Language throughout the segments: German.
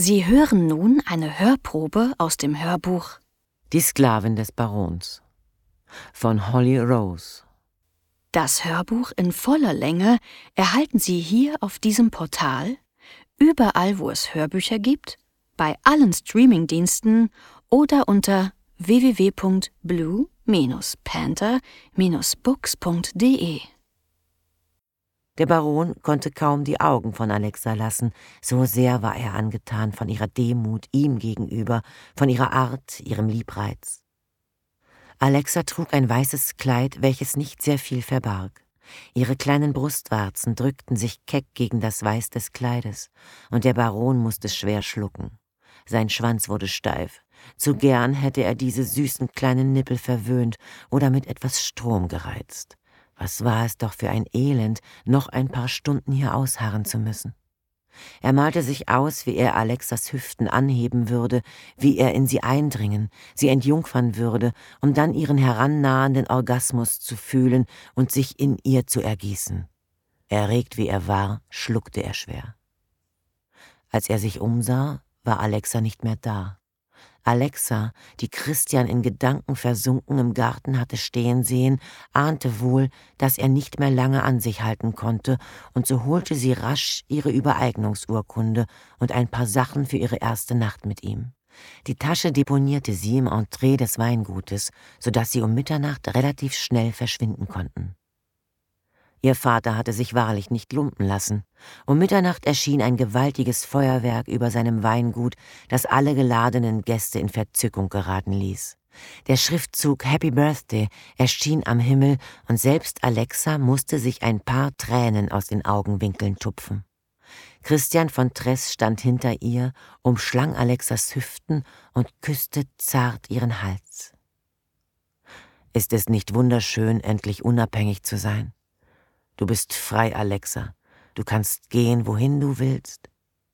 Sie hören nun eine Hörprobe aus dem Hörbuch Die Sklavin des Barons von Holly Rose. Das Hörbuch in voller Länge erhalten Sie hier auf diesem Portal, überall wo es Hörbücher gibt, bei allen Streamingdiensten oder unter www.blue-panther-books.de. Der Baron konnte kaum die Augen von Alexa lassen, so sehr war er angetan von ihrer Demut ihm gegenüber, von ihrer Art, ihrem Liebreiz. Alexa trug ein weißes Kleid, welches nicht sehr viel verbarg. Ihre kleinen Brustwarzen drückten sich keck gegen das Weiß des Kleides, und der Baron musste schwer schlucken. Sein Schwanz wurde steif. Zu gern hätte er diese süßen kleinen Nippel verwöhnt oder mit etwas Strom gereizt. Was war es doch für ein Elend, noch ein paar Stunden hier ausharren zu müssen. Er malte sich aus, wie er Alexas Hüften anheben würde, wie er in sie eindringen, sie entjungfern würde, um dann ihren herannahenden Orgasmus zu fühlen und sich in ihr zu ergießen. Erregt wie er war, schluckte er schwer. Als er sich umsah, war Alexa nicht mehr da. Alexa, die Christian in Gedanken versunken im Garten hatte stehen sehen, ahnte wohl, dass er nicht mehr lange an sich halten konnte, und so holte sie rasch ihre Übereignungsurkunde und ein paar Sachen für ihre erste Nacht mit ihm. Die Tasche deponierte sie im Entree des Weingutes, sodass sie um Mitternacht relativ schnell verschwinden konnten. Ihr Vater hatte sich wahrlich nicht lumpen lassen. Um Mitternacht erschien ein gewaltiges Feuerwerk über seinem Weingut, das alle geladenen Gäste in Verzückung geraten ließ. Der Schriftzug »Happy Birthday« erschien am Himmel, und selbst Alexa musste sich ein paar Tränen aus den Augenwinkeln tupfen. Christian von Tress stand hinter ihr, umschlang Alexas Hüften und küsste zart ihren Hals. »Ist es nicht wunderschön, endlich unabhängig zu sein? Du bist frei, Alexa. Du kannst gehen, wohin du willst.«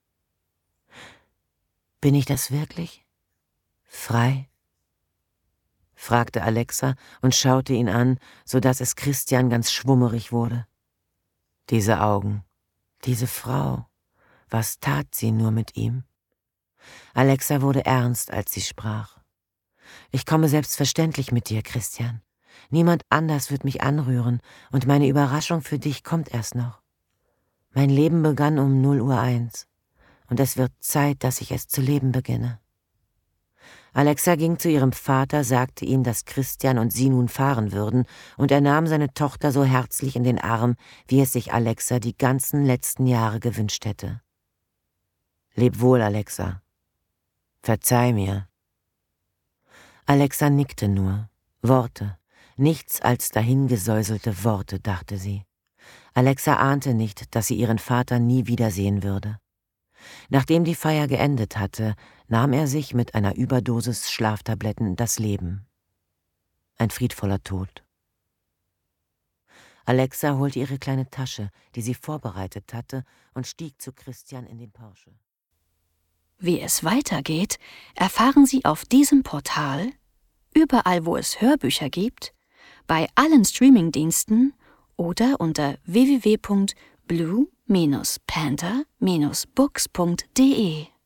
»Bin ich das wirklich? Frei?« fragte Alexa und schaute ihn an, so dass es Christian ganz schwummerig wurde. Diese Augen, diese Frau, was tat sie nur mit ihm? Alexa wurde ernst, als sie sprach. »Ich komme selbstverständlich mit dir, Christian. Niemand anders wird mich anrühren, und meine Überraschung für dich kommt erst noch. Mein Leben begann um 0:01 und es wird Zeit, dass ich es zu leben beginne.« Alexa ging zu ihrem Vater, sagte ihm, dass Christian und sie nun fahren würden, und er nahm seine Tochter so herzlich in den Arm, wie es sich Alexa die ganzen letzten Jahre gewünscht hätte. »Leb wohl, Alexa. Verzeih mir.« Alexa nickte nur. Worte. Nichts als dahingesäuselte Worte, dachte sie. Alexa ahnte nicht, dass sie ihren Vater nie wiedersehen würde. Nachdem die Feier geendet hatte, nahm er sich mit einer Überdosis Schlaftabletten das Leben. Ein friedvoller Tod. Alexa holte ihre kleine Tasche, die sie vorbereitet hatte, und stieg zu Christian in den Porsche. Wie es weitergeht, erfahren Sie auf diesem Portal, überall wo es Hörbücher gibt, bei allen Streamingdiensten oder unter www.blue-panther-books.de.